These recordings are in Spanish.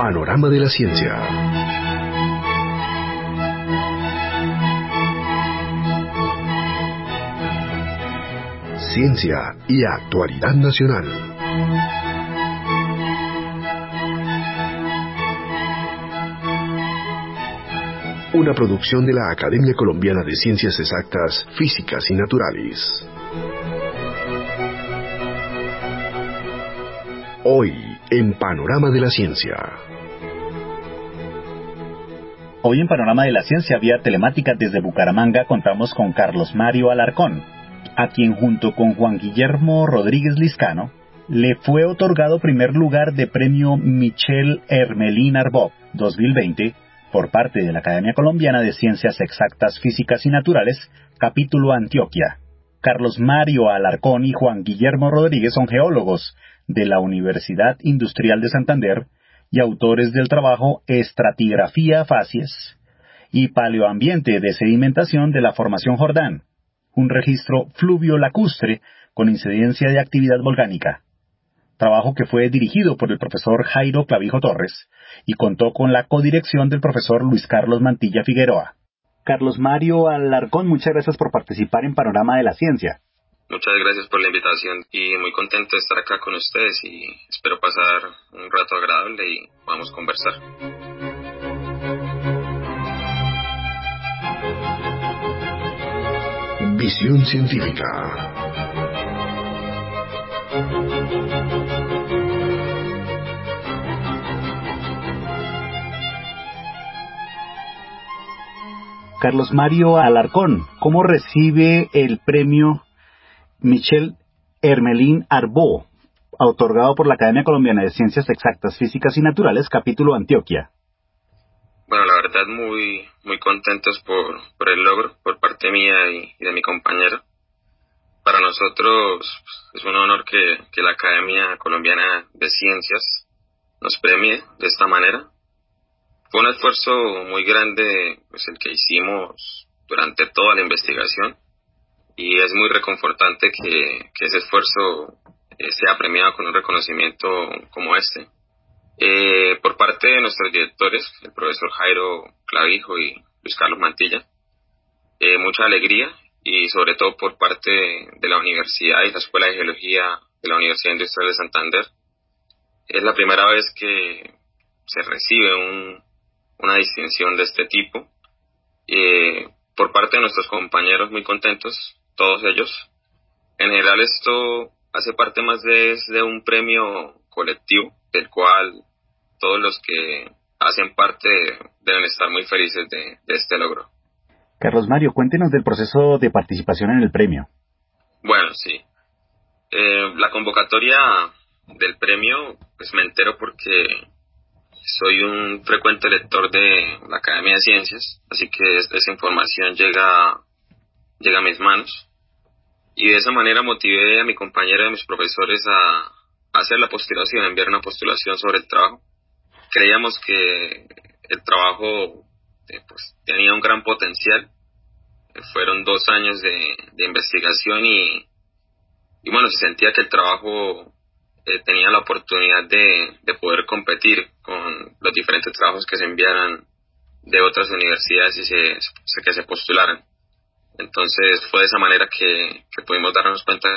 Panorama de la Ciencia. Ciencia y actualidad nacional. Una producción de la Academia Colombiana de Ciencias Exactas, Físicas y Naturales. Hoy, en Panorama de la Ciencia. Hoy en Panorama de la Ciencia, vía telemática desde Bucaramanga, contamos con Carlos Mario Alarcón, a quien junto con Juan Guillermo Rodríguez Lizcano, le fue otorgado primer lugar de premio Michel Hermelin Arbó 2020 por parte de la Academia Colombiana de Ciencias Exactas, Físicas y Naturales, capítulo Antioquia. Carlos Mario Alarcón y Juan Guillermo Rodríguez son geólogos de la Universidad Industrial de Santander y autores del trabajo Estratigrafía Facies y Paleoambiente de Sedimentación de la Formación Jordán, un registro fluvio-lacustre con incidencia de actividad volcánica. Trabajo que fue dirigido por el profesor Jairo Clavijo Torres y contó con la codirección del profesor Luis Carlos Mantilla Figueroa. Carlos Mario Alarcón, muchas gracias por participar en Panorama de la Ciencia. Muchas gracias por la invitación y muy contento de estar acá con ustedes y espero pasar un rato agradable y vamos a conversar. Visión científica. Carlos Mario Alarcón, ¿cómo recibe el premio Michel Hermelin Arbó, otorgado por la Academia Colombiana de Ciencias Exactas, Físicas y Naturales, capítulo Antioquia? Bueno, la verdad muy contentos por el logro, por parte mía y de mi compañero. Para nosotros es un honor que la Academia Colombiana de Ciencias nos premie de esta manera. Fue un esfuerzo muy grande el que hicimos durante toda la investigación y es muy reconfortante que ese esfuerzo sea premiado con un reconocimiento como este. Por parte de nuestros directores, el profesor Jairo Clavijo y Luis Carlos Mantilla, mucha alegría y sobre todo por parte de la universidad y la Escuela de Geología de la Universidad Industrial de Santander. Es la primera vez que se recibe una distinción de este tipo. Por parte de nuestros compañeros muy contentos, todos ellos. En general esto hace parte más de un premio colectivo, del cual todos los que hacen parte deben estar muy felices de este logro. Carlos Mario, cuéntenos del proceso de participación en el premio. Bueno, sí. La convocatoria del premio, pues me entero porque soy un frecuente lector de la Academia de Ciencias, así que esa información llega a mis manos. Y de esa manera motivé a mi compañera y a mis profesores a hacer la postulación, a enviar una postulación sobre el trabajo. Creíamos que el trabajo tenía un gran potencial. Fueron 2 años de investigación y bueno, se sentía que el trabajo tenía la oportunidad de poder competir con los diferentes trabajos que se enviaran de otras universidades y que se postularan. Entonces fue de esa manera que pudimos darnos cuenta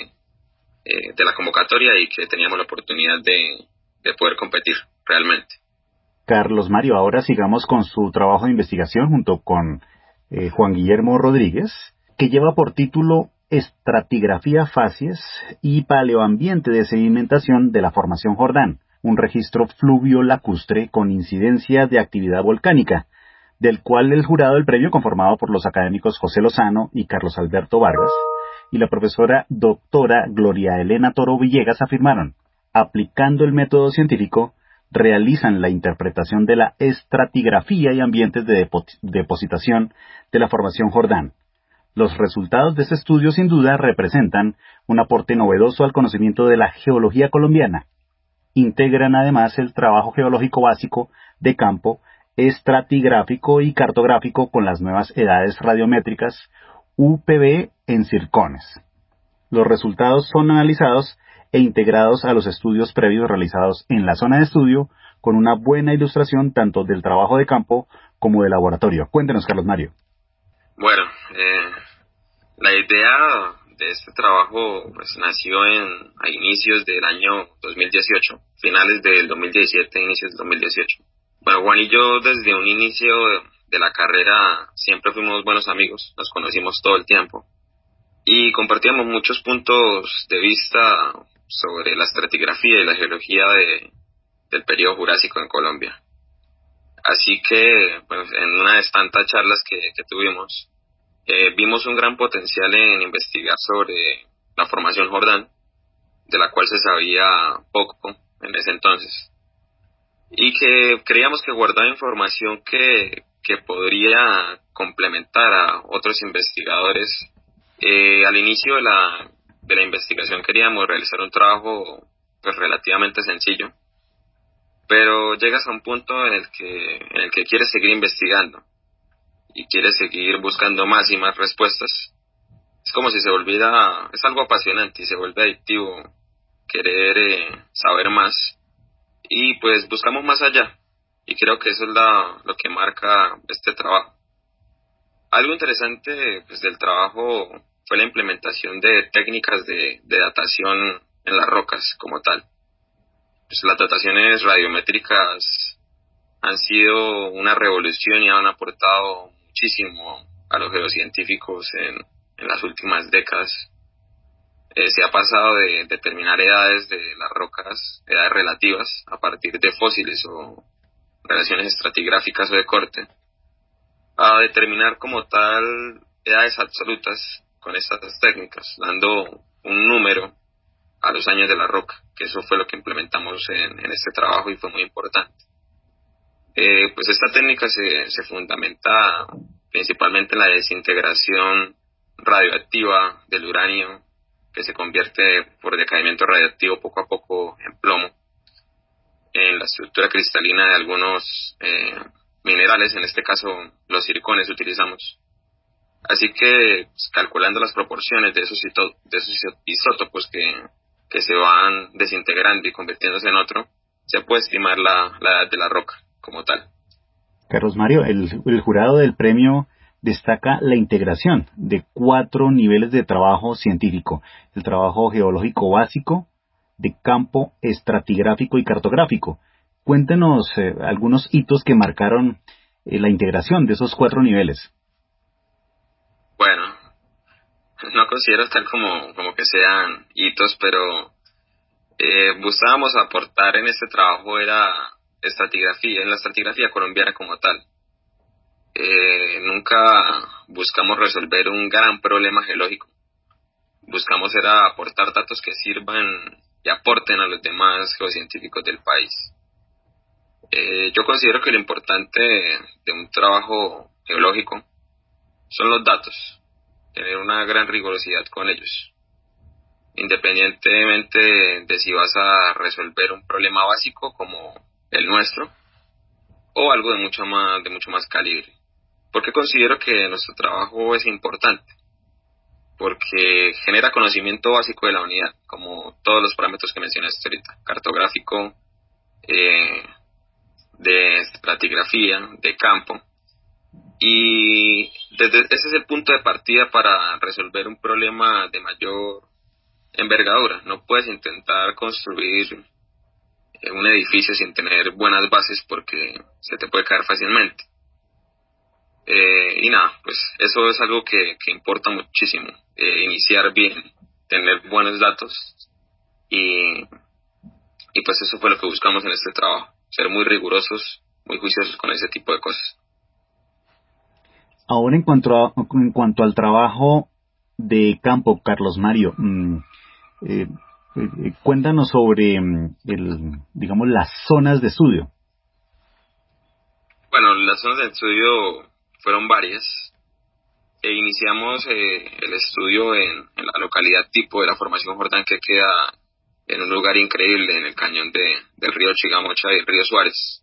de la convocatoria y que teníamos la oportunidad de poder competir realmente. Carlos Mario, ahora sigamos con su trabajo de investigación junto con Juan Guillermo Rodríguez, que lleva por título Estratigrafía Facies y Paleoambiente de Sedimentación de la Formación Jordán, un registro fluvio-lacustre con incidencia de actividad volcánica, del cual el jurado del premio, conformado por los académicos José Lozano y Carlos Alberto Vargas, y la profesora doctora Gloria Elena Toro Villegas, afirmaron: aplicando el método científico, realizan la interpretación de la estratigrafía y ambientes de depositación de la Formación Jordán. Los resultados de este estudio sin duda representan un aporte novedoso al conocimiento de la geología colombiana. Integran además el trabajo geológico básico de campo, estratigráfico y cartográfico con las nuevas edades radiométricas UPB en circones. Los resultados son analizados e integrados a los estudios previos realizados en la zona de estudio con una buena ilustración tanto del trabajo de campo como de laboratorio. Cuéntenos, Carlos Mario. Bueno, la idea de este trabajo pues nació a inicios del año 2018, finales del 2017, inicios del 2018. Bueno, Juan y yo desde un inicio de la carrera siempre fuimos buenos amigos, nos conocimos todo el tiempo y compartíamos muchos puntos de vista sobre la estratigrafía y la geología del periodo Jurásico en Colombia. Así que, pues, en una de tantas charlas que tuvimos, vimos un gran potencial en investigar sobre la formación Jordán, de la cual se sabía poco en ese entonces, y que creíamos que guardaba información que podría complementar a otros investigadores. Al inicio de la investigación queríamos realizar un trabajo pues relativamente sencillo, pero llegas a un punto en el que quieres seguir investigando y quieres seguir buscando más y más respuestas. Es como si es algo apasionante y se vuelve adictivo querer saber más, y pues buscamos más allá, y creo que eso es lo que marca este trabajo. Algo interesante pues del trabajo fue la implementación de técnicas de datación en las rocas como tal. Pues las dataciones radiométricas han sido una revolución y han aportado muchísimo a los geocientíficos en las últimas décadas. Se ha pasado de determinar edades de las rocas, edades relativas, a partir de fósiles o relaciones estratigráficas o de corte, a determinar como tal edades absolutas con estas técnicas, dando un número a los años de la roca, que eso fue lo que implementamos en este trabajo y fue muy importante. Pues esta técnica se fundamenta principalmente en la desintegración radioactiva del uranio, que se convierte por decaimiento radiactivo poco a poco en plomo, en la estructura cristalina de algunos minerales, en este caso los zircones utilizamos. Así que pues, calculando las proporciones de esos isótopos que se van desintegrando y convirtiéndose en otro, se puede estimar la edad de la roca como tal. Carlos Mario, el jurado del premio destaca la integración de 4 niveles de trabajo científico: el trabajo geológico básico, de campo, estratigráfico y cartográfico. Cuéntenos algunos hitos que marcaron la integración de esos 4 niveles. Bueno, no considero tal como que sean hitos, pero buscábamos aportar en este trabajo era estratigrafía, en la estratigrafía colombiana como tal. Nunca buscamos resolver un gran problema geológico. Buscamos era aportar datos que sirvan y aporten a los demás geocientíficos del país. Yo considero que lo importante de un trabajo geológico son los datos, tener una gran rigurosidad con ellos, independientemente de si vas a resolver un problema básico como el nuestro o algo de mucho más calibre. ¿Por qué considero que nuestro trabajo es importante? Porque genera conocimiento básico de la unidad, como todos los parámetros que mencionaste ahorita: cartográfico, de estratigrafía, de campo. Y ese es el punto de partida para resolver un problema de mayor envergadura. No puedes intentar construir un edificio sin tener buenas bases porque se te puede caer fácilmente. Y nada, pues eso es algo que importa muchísimo, iniciar bien, tener buenos datos y pues eso fue lo que buscamos en este trabajo, ser muy rigurosos, muy juiciosos con ese tipo de cosas. Ahora en cuanto al trabajo de campo, Carlos Mario, cuéntanos sobre digamos, las zonas de estudio. Bueno, las zonas de estudio fueron varias. Iniciamos el estudio en la localidad tipo de la formación Jordán, que queda en un lugar increíble en el cañón del río Chigamocha y el río Suárez.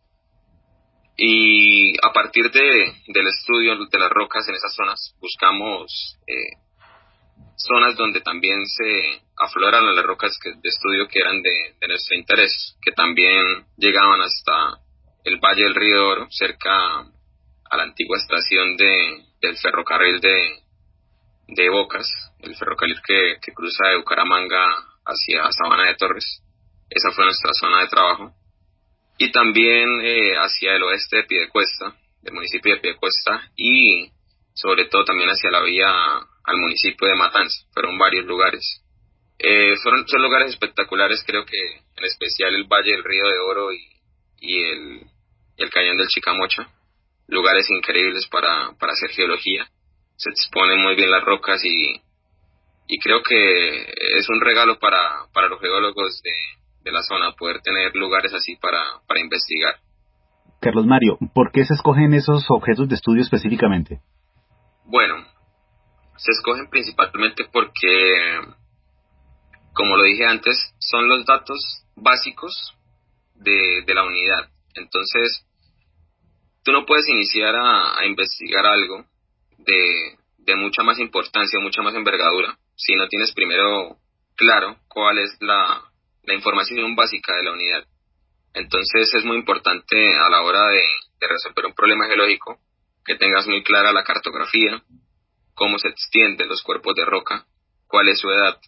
Y a partir del estudio de las rocas en esas zonas buscamos zonas donde también se afloran las rocas de estudio que eran de nuestro interés, que también llegaban hasta el Valle del Río de Oro, cerca a la antigua estación del ferrocarril de Bocas, el ferrocarril que cruza de Bucaramanga hacia Sabana de Torres. Esa fue nuestra zona de trabajo. Y también hacia el oeste de Piedecuesta, del municipio de Piedecuesta, y sobre todo también hacia la vía al municipio de Matanza. Fueron varios lugares. Son lugares espectaculares, creo que en especial el Valle del Río de Oro y el Cañón del Chicamocha. Lugares increíbles para hacer geología. Se exponen muy bien las rocas y creo que es un regalo para los geólogos de la zona poder tener lugares así para investigar. Carlos Mario, ¿por qué se escogen esos objetos de estudio específicamente? Bueno, se escogen principalmente porque, como lo dije antes, son los datos básicos de la unidad. Entonces, tú no puedes iniciar a investigar algo de mucha más importancia, mucha más envergadura, si no tienes primero claro cuál es la información básica de la unidad. Entonces es muy importante a la hora de resolver un problema geológico que tengas muy clara la cartografía, cómo se extienden los cuerpos de roca, cuál es su edad,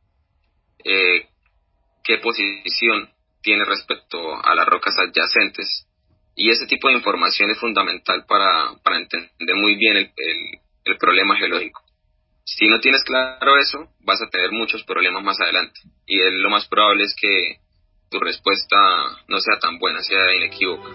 qué posición tiene respecto a las rocas adyacentes. Y ese tipo de información es fundamental para entender muy bien el problema geológico. Si no tienes claro eso, vas a tener muchos problemas más adelante. Y lo más probable es que tu respuesta no sea tan buena, sea inequívoca.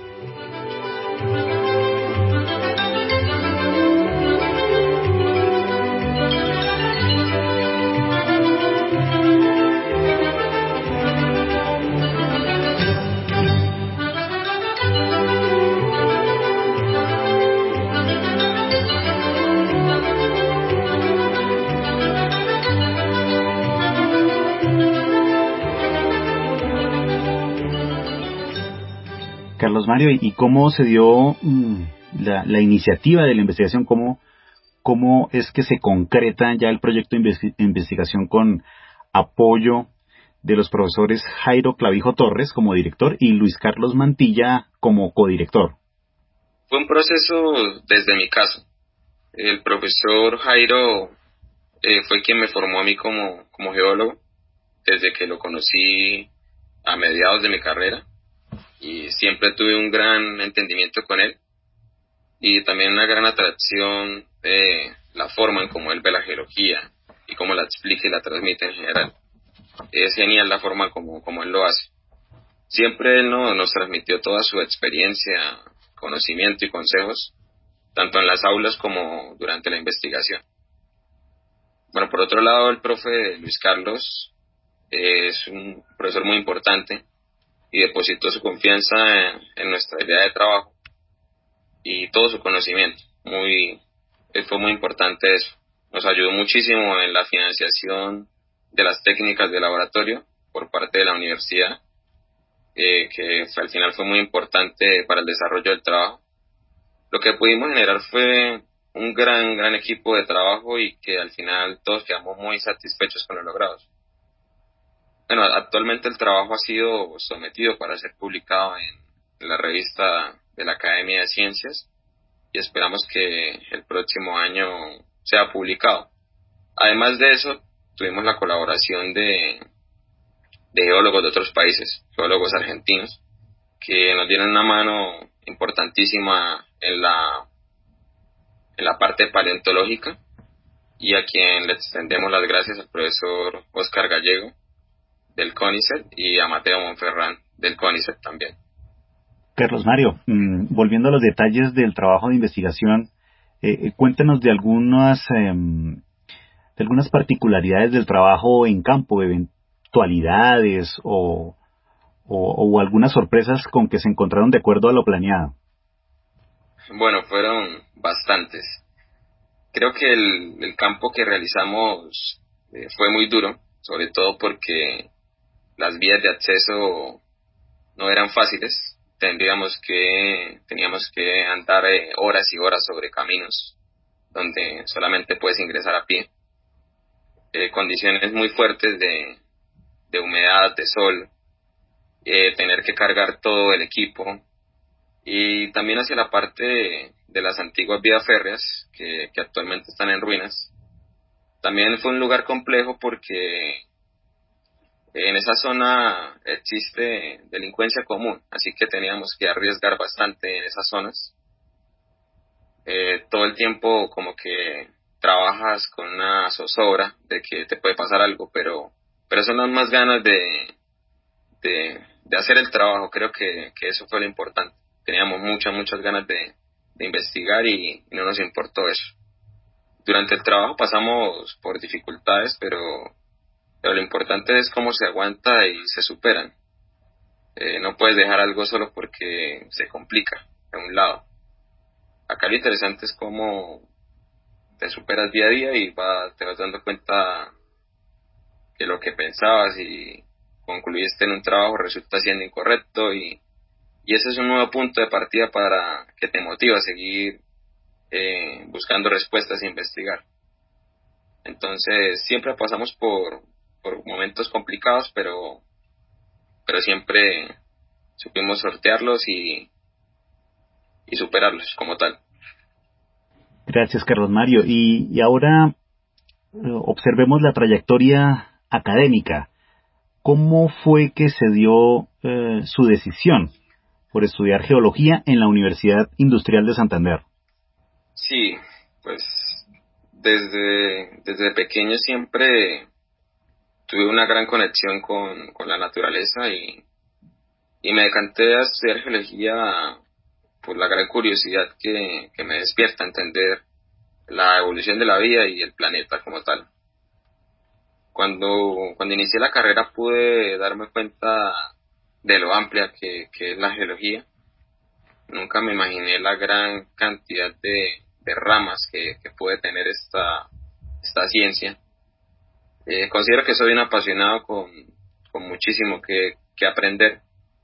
Carlos Mario, ¿y cómo se dio la iniciativa de la investigación? ¿Cómo es que se concreta ya el proyecto de investigación con apoyo de los profesores Jairo Clavijo Torres como director y Luis Carlos Mantilla como codirector? Fue un proceso desde mi caso. El profesor Jairo fue quien me formó a mí como geólogo desde que lo conocí a mediados de mi carrera, y siempre tuve un gran entendimiento con él y también una gran atracción la forma en cómo él ve la geología y cómo la explica y la transmite en general. Es genial la forma como él lo hace. Siempre él nos transmitió toda su experiencia, conocimiento y consejos, tanto en las aulas como durante la investigación. Bueno, por otro lado, el profe Luis Carlos es un profesor muy importante y depositó su confianza en nuestra idea de trabajo y todo su conocimiento. Fue muy importante eso. Nos ayudó muchísimo en la financiación de las técnicas de laboratorio por parte de la universidad, que al final fue muy importante para el desarrollo del trabajo. Lo que pudimos generar fue un gran equipo de trabajo y que al final todos quedamos muy satisfechos con los logrados. Bueno, actualmente el trabajo ha sido sometido para ser publicado en la revista de la Academia de Ciencias y esperamos que el próximo año sea publicado. Además de eso, tuvimos la colaboración de geólogos de otros países, geólogos argentinos, que nos dieron una mano importantísima en la parte paleontológica, y a quien le extendemos las gracias al profesor Oscar Gallego del CONICET y a Mateo Monferrán del CONICET también. Carlos Mario, volviendo a los detalles del trabajo de investigación, cuéntanos de algunas particularidades del trabajo en campo, eventualidades o algunas sorpresas con que se encontraron de acuerdo a lo planeado. Bueno, fueron bastantes. Creo que el campo que realizamos fue muy duro, sobre todo porque las vías de acceso no eran fáciles. Teníamos que andar horas y horas sobre caminos donde solamente puedes ingresar a pie. condiciones muy fuertes de humedad, de sol, tener que cargar todo el equipo, y también hacia la parte de las antiguas vías férreas que actualmente están en ruinas. También fue un lugar complejo porque en esa zona existe delincuencia común, así que teníamos que arriesgar bastante en esas zonas. Todo el tiempo como que trabajas con una zozobra de que te puede pasar algo, pero son las más ganas de hacer el trabajo. Creo que eso fue lo importante. Teníamos muchas ganas de investigar y no nos importó eso. Durante el trabajo pasamos por dificultades, pero lo importante es cómo se aguanta y se superan. No puedes dejar algo solo porque se complica de un lado. Acá lo interesante es cómo te superas día a día y te vas dando cuenta que lo que pensabas y concluiste en un trabajo resulta siendo incorrecto, y ese es un nuevo punto de partida para que te motiva a seguir buscando respuestas e investigar. Entonces siempre pasamos por momentos complicados, pero siempre supimos sortearlos y superarlos como tal. Gracias, Carlos Mario. Y ahora observemos la trayectoria académica. ¿Cómo fue que se dio su decisión por estudiar geología en la Universidad Industrial de Santander? Sí, pues desde pequeño siempre tuve una gran conexión con la naturaleza, y me decanté a estudiar geología por la gran curiosidad que me despierta entender la evolución de la vida y el planeta como tal. Cuando inicié la carrera pude darme cuenta de lo amplia que es la geología. Nunca me imaginé la gran cantidad de ramas que puede tener esta ciencia. Considero que soy un apasionado con muchísimo que aprender.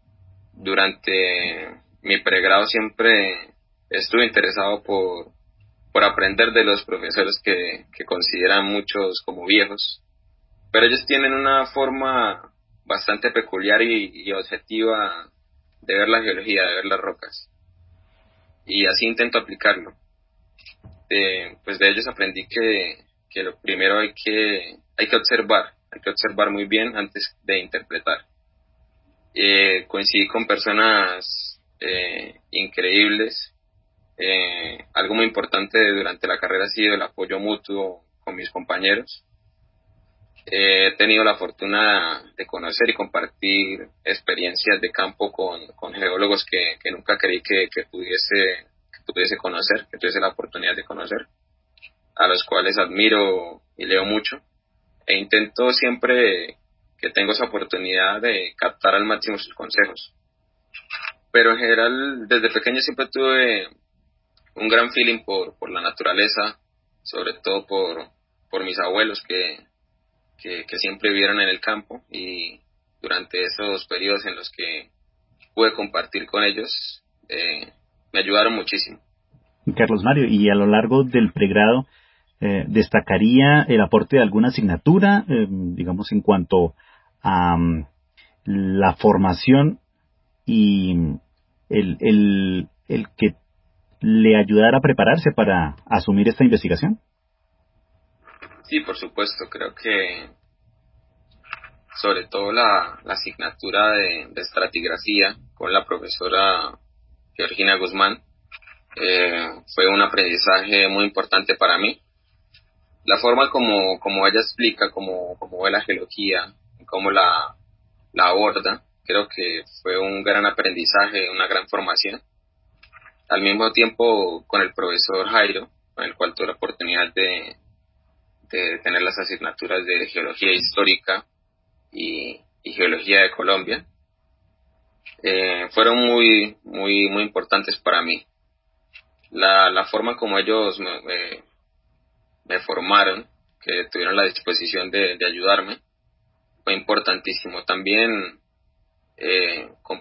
Durante mi pregrado siempre estuve interesado por aprender de los profesores que consideran muchos como viejos, pero ellos tienen una forma bastante peculiar y objetiva de ver la geología, de ver las rocas, y así intento aplicarlo. Pues de ellos aprendí que lo primero hay que observar muy bien antes de interpretar. Coincidí con personas increíbles. Algo muy importante durante la carrera ha sido el apoyo mutuo con mis compañeros. He tenido la fortuna de conocer y compartir experiencias de campo con geólogos que nunca creí que pudiese conocer, que tuviese la oportunidad de conocer, a los cuales admiro y leo mucho, e intento siempre que tengo esa oportunidad de captar al máximo sus consejos. Pero en general, desde pequeño siempre tuve un gran feeling por la naturaleza, sobre todo por mis abuelos que siempre vivieron en el campo, y durante esos periodos en los que pude compartir con ellos, me ayudaron muchísimo. Carlos Mario, y a lo largo del pregrado, ¿destacaría el aporte de alguna asignatura, digamos, en cuanto a la formación y el que le ayudara a prepararse para asumir esta investigación? Sí, por supuesto. Creo que sobre todo la asignatura de estratigrafía con la profesora Georgina Guzmán fue un aprendizaje muy importante para mí. La forma como ella explica, cómo ve la geología, cómo la aborda, creo que fue un gran aprendizaje, una gran formación. Al mismo tiempo, con el profesor Jairo, con el cual tuve la oportunidad de tener las asignaturas de geología histórica y geología de Colombia, fueron muy importantes para mí. La forma como ellos me formaron, que tuvieron la disposición de ayudarme, fue importantísimo. También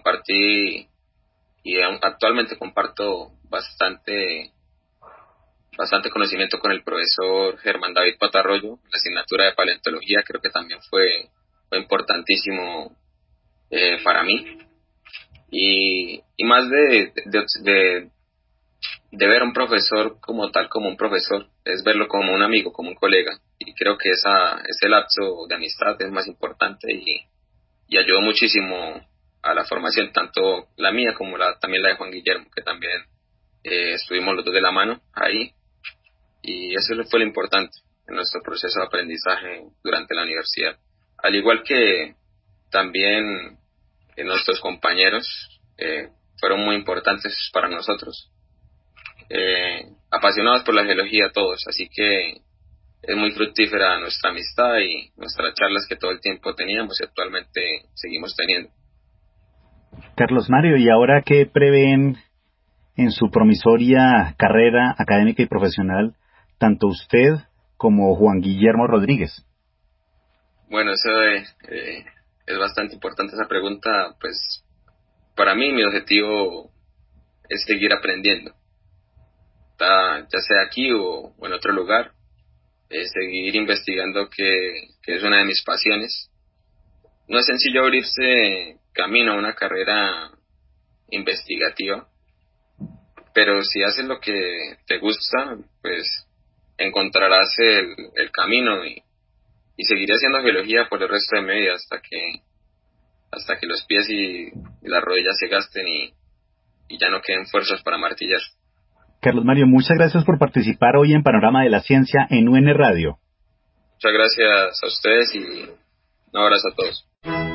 compartí, y actualmente comparto bastante bastante conocimiento con el profesor Germán David Patarroyo, la asignatura de paleontología creo que también fue importantísimo para mí. Y más de ver a un profesor como tal, como un profesor, es verlo como un amigo, como un colega. Y creo que ese lapso de amistad es más importante y ayudó muchísimo a la formación, tanto la mía como también la de Juan Guillermo, que también estuvimos los dos de la mano ahí. Y eso fue lo importante en nuestro proceso de aprendizaje durante la universidad. Al igual que también nuestros compañeros fueron muy importantes para nosotros. Apasionados por la geología todos, así que es muy fructífera nuestra amistad y nuestras charlas que todo el tiempo teníamos y actualmente seguimos teniendo. Carlos Mario, ¿y ahora qué prevén en su promisoria carrera académica y profesional tanto usted como Juan Guillermo Rodríguez? Bueno, eso es bastante importante esa pregunta. Pues para mí mi objetivo es seguir aprendiendo, ya sea aquí o en otro lugar, seguir investigando, que es una de mis pasiones. No es sencillo abrirse camino a una carrera investigativa, pero si haces lo que te gusta, pues encontrarás el camino y seguiré haciendo geología por el resto de mi vida hasta que los pies y las rodillas se gasten y ya no queden fuerzas para martillar. Carlos Mario, muchas gracias por participar hoy en Panorama de la Ciencia en UN Radio. Muchas gracias a ustedes y un abrazo a todos.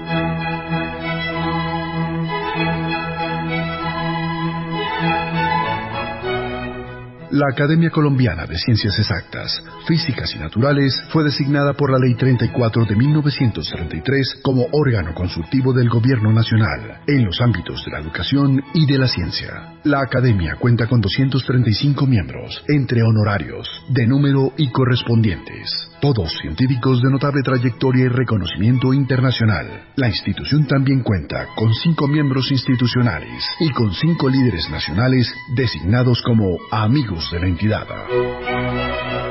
La Academia Colombiana de Ciencias Exactas, Físicas y Naturales fue designada por la Ley 34 de 1933 como órgano consultivo del Gobierno Nacional en los ámbitos de la educación y de la ciencia. La Academia cuenta con 235 miembros, entre honorarios, de número y correspondientes, todos científicos de notable trayectoria y reconocimiento internacional. La institución también cuenta con 5 miembros institucionales y con 5 líderes nacionales designados como amigos de la entidad.